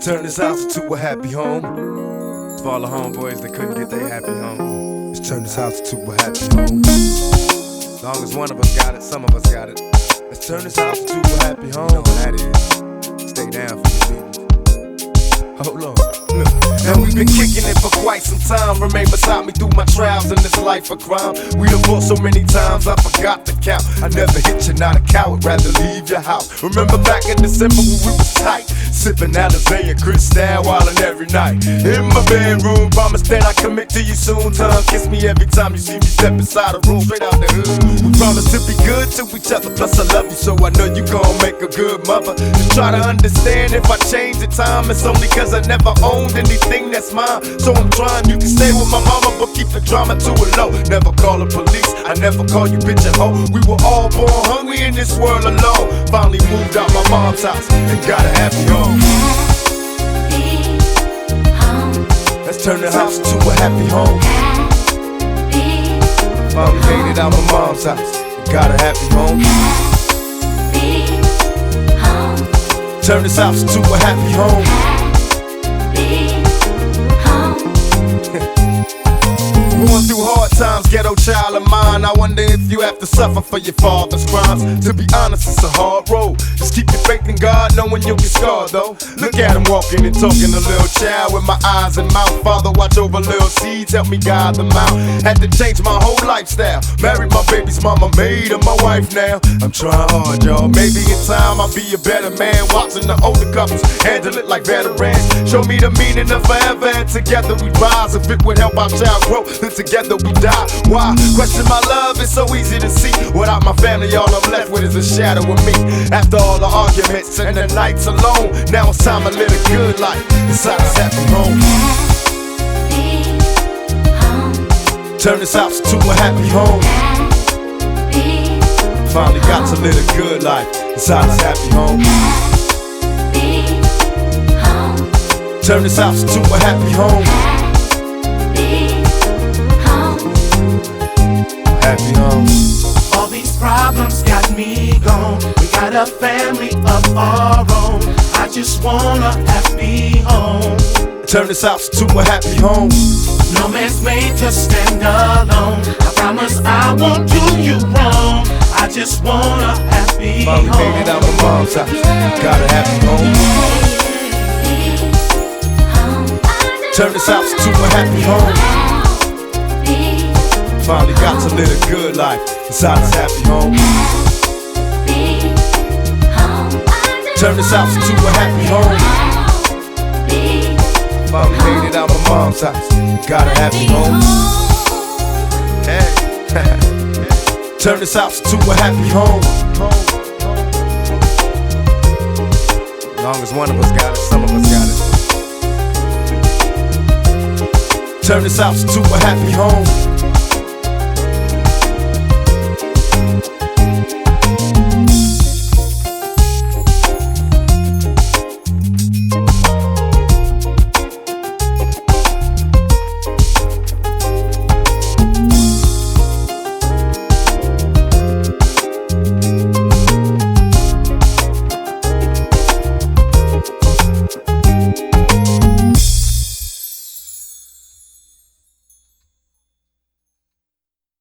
turn this house into a happy home. For all the homeboys that couldn't get their happy home, let's turn this house into a happy home. As long as one of us got it, some of us got it. Let's turn this house into a happy home. You know what that is. Stay down for the beat. Hold on. And we've been kicking it for quite some time. Remain beside me through my trials in this life of crime. We done fought so many times, I forgot to count. I never hit you, not a coward, rather leave your house. Remember back in December when we was tight, sipping Alizé and Cristal, wildin' every night. In my bedroom, promise that I commit to you soon. Tongue kiss me every time you see me step inside a room, straight out the hood. We promise to be good to each other, plus I love you, so I know you gon' make a good mother. Just try to understand if I change the time, it's only cause I never owned anything that's mine. So I'm trying, you can stay with my mama, but keep the drama to a low. Never call the police, I never call you bitch and hoe. We were all born hungry in this world alone. Finally moved out my mom's house and got a happy home. Let's turn the house into a happy home. Finally made it out my mom's house and got a happy home. Turn this house into a happy home. Going through hard times, ghetto child of mine. I wonder if you have to suffer for your father's crimes. To be honest, it's a hard road. Just keep your faith in God, knowing you'll get scarred though. Look at him walking and talking, a little child with my eyes and mouth. Father, watch over little seeds, help me guide them out. Had to change my whole lifestyle. Married my baby's mama, made her my wife now. I'm trying hard, y'all. Maybe in time I'll be a better man. Watching the older couples handle it like veterans. Show me the meaning of forever, and together we rise. If it would help our child grow, then together we die. Why? Question my love, it's so easy to see. Without my family, all I'm left with is a shadow of me. After all the arguments and the nights alone, now it's time to live a good life inside this happy home. Turn this house into a happy home. Finally got to live a good life inside this happy home. Turn this house into a happy home. Happy home. All these problems got me gone. We got a family of our own. I just want a happy home. Turn this house into a happy home. No man's made to stand alone. I promise I won't do you wrong. I just want a happy home. Finally made it out my mom's house. Got a happy home. Turn this house into a happy home. Finally got to live a good life inside this happy home. Turn this house into a happy home. Finally made it out my mom's house. Got a happy home. Hey. Turn this house into a happy home. As long as one of us got it, some of us got it. Turn this house into a happy home.